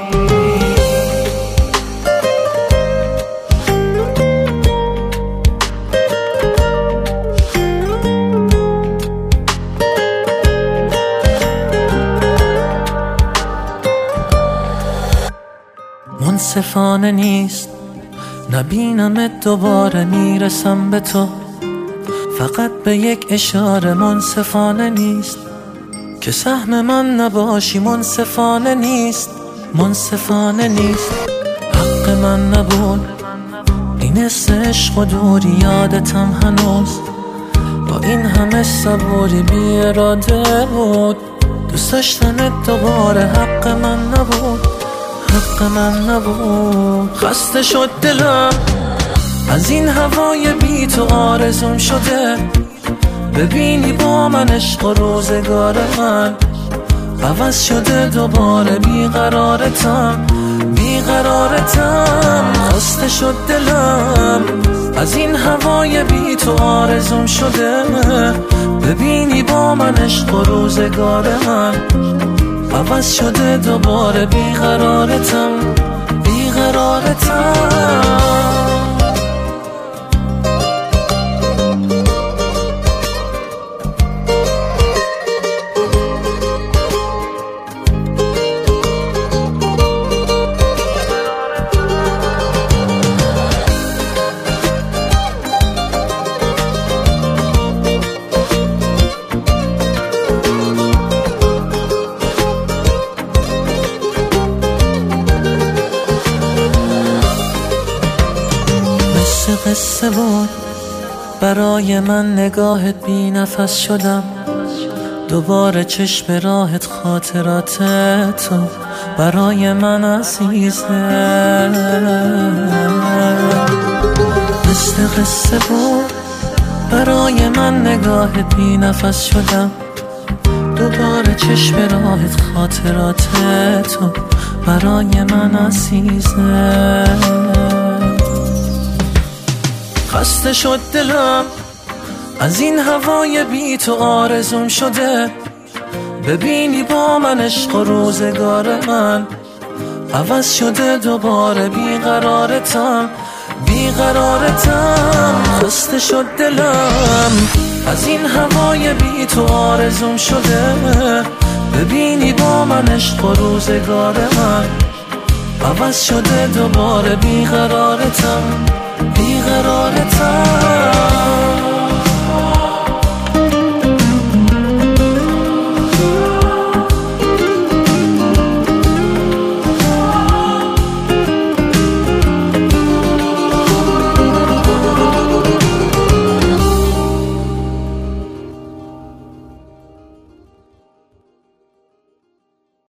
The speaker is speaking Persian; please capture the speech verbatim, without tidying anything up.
منصفانه نیست نبینمت دوباره، میرسم به تو فقط به یک اشاره. منصفانه نیست که سهم من نباشی، منصفانه نیست، منصفانه نیست. حق من نبود این حس عشق و دوری، یادتم هنوز با این همه صبوری بی اراده بود. دوست داشتنت دوباره حق من نبود، حق من نبود. خسته شد دلم از این هوای بی تو، آرزوم شده ببینی با من عشق و روزگار من عوض شده دوباره. بیقرارتم بیقرارتم خسته شد دلم از این هوای بی تو، آرزوم شده ببینی با من عشق و روزگار من عوض شده دوباره. بیقرارتم بیقرارتم قصه بود برای من، نگاهت بی نفس شدم دوباره، چشم راهت خاطرات تو برای من عزیزه. مثل قصه بود برای من، نگاهت بی نفس شدم دوباره، چشم راهت خاطرات تو برای من عزیزه. خسته شد دلم از این هوای بی تو، آرزوم شده ببینی با من عشق و روزگار من عوض شده دوباره. بیقرارتم بیقرارتم خسته شد دلم از این هوای بی تو، آرزوم شده ببینی با من عشق و روزگار من عوض شده دوباره. بیقرارتم بیقرارتم